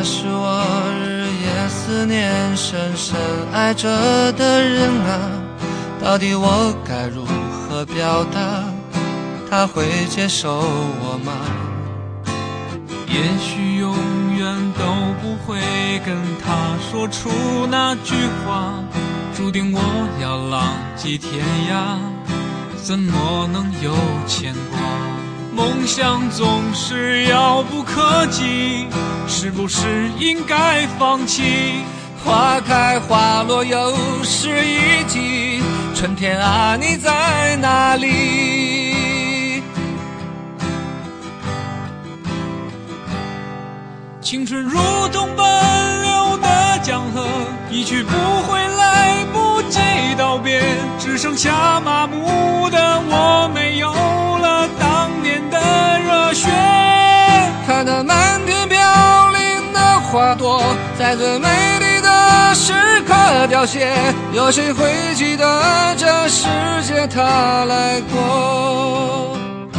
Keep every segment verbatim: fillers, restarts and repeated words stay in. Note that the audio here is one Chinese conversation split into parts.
是我日夜思念深深爱着的人啊，到底我该如何表达，他会接受我吗？ 也许永远都不会跟他说出那句话，注定我要浪迹天涯，怎么能有牵挂？梦想总是遥不可及，是不是应该放弃？ 花开花落又是一季，春天啊你在哪里？ 青春如同奔流的江河，一去不回来不及道别，只剩下麻木的我，没有了当年的热血。 看那满天飘零的花朵，在最美丽的时刻凋谢，有谁会记得这世界它来过？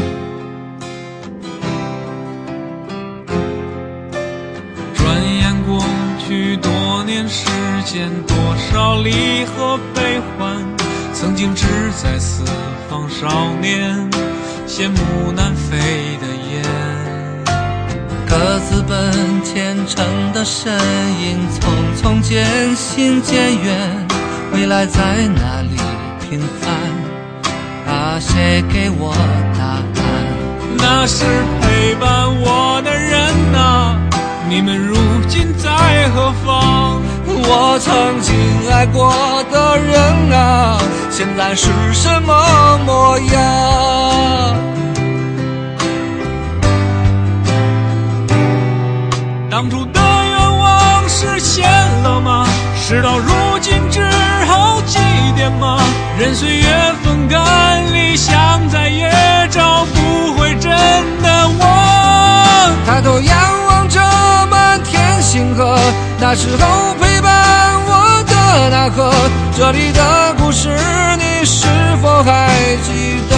去多年时间，多少离合悲欢，曾经志在四方少年，羡慕南飞的雁。 各自奔前程的身影，匆匆渐行渐远，未来在哪里平凡？啊，谁给我答案？ 那是陪伴我的人啊，你们如今在何方？ 我曾经爱过的人啊，现在是什么模样？ 当初的愿望实现了吗？事到如今只好祭奠吗？任岁月风干，理想再也找不回真的我。 抬头仰望着满天星河，那时候陪伴我的那颗，这里的故事你是否还记得？